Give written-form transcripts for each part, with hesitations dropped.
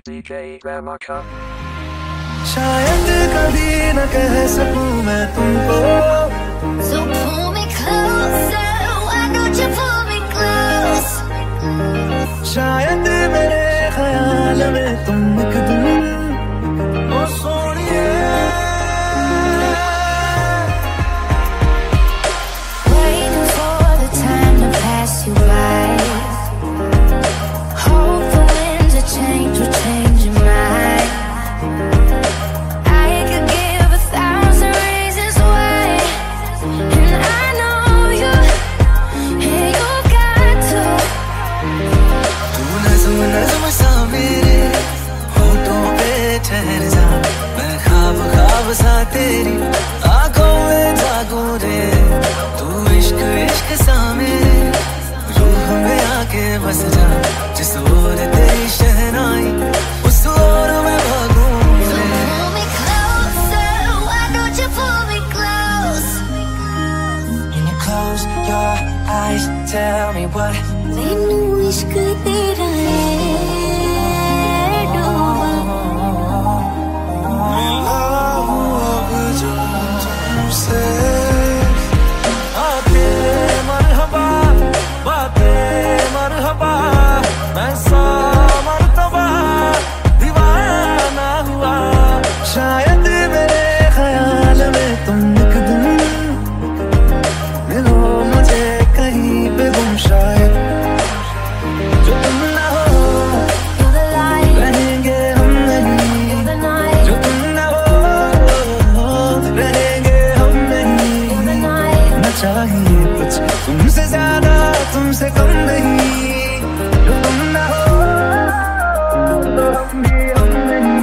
CJ Ramaka। शायद कभी न कह सकूं मैं तुमको, So pull me closer, why don't you pull me close? शायद मेरे ख्याल में तुम एक दिन ओ सोनिए। Waiting for the time to pass you by. Hope the winds of change will change your mind. I could give 1,000 reasons why, and I know you, and you got to. तू नज़्म नज़्म सा मेरे होठों पे ठहर जा, मैं ख्वाब ख्वाब सा तेरी आंखों में जागूं रे। तू इश्क इश्क सा मेरे रूह में आके बस जा, जिस ओर तेरी शहनाई उस ओर मैं भागूं So रे। pull me closer, why don't you pull me close? When you close your eyes, tell me what मैनू इश्क तेरा है डूबा। मिला हूँ अब जो तुमसे। आके मरहबा बातें मरहबा, मैं सा मर्तबा दीवाना हुआ। शायद मेरे ख्याल में तुम एक दिन मिलो मुझे कहीं पे गुम, शायद जो तुम ना हो You're the light, रहेंगे हम नहीं, you're the night, जो तुम ना हो रहेंगे हम नहीं। you're the night. न चाहिए कुछ तुमसे ज्यादा तुमसे कम नहीं, जो तुम ना हो तो हम भी हम नहीं।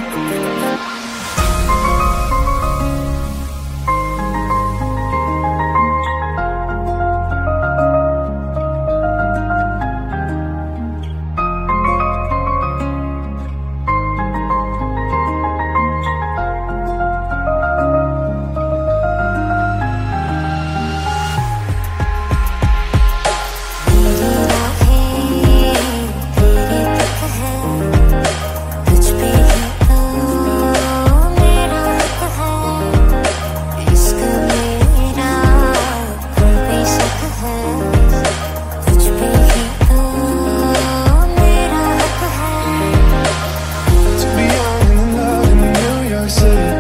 To be young and in love in New York City,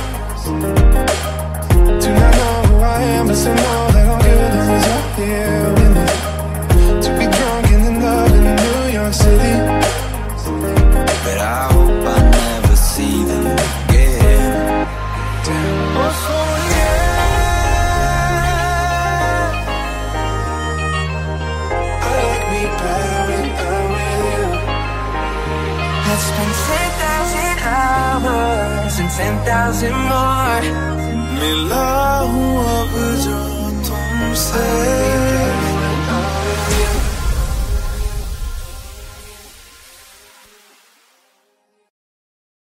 do not know who I am, but still know that I'm good as long as I'm here with me. To be drunk and in love in New York City, but I hope I never see them again. Oh, so yeah, I like me better when I'm with you. I'd spend 10,000 hours and 10,000 more मिला हूँ अब जो तुमसे।